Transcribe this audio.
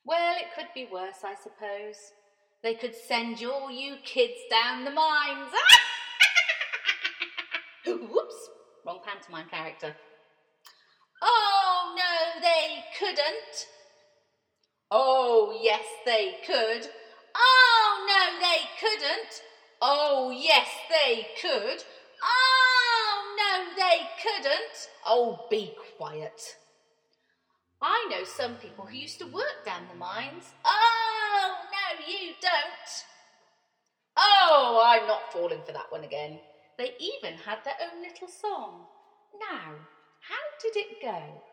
Well, it could be worse, I suppose. They could send all you kids down the mines. Whoops, wrong pantomime character. Oh, no, they couldn't. Oh, yes, they could. Oh, no, they couldn't. Oh, yes, they could. Oh, no, they couldn't. Oh, be quiet. I know some people who used to work down the mines. Oh, no, you don't. Oh, I'm not falling for that one again. They even had their own little song. Now, how did it go?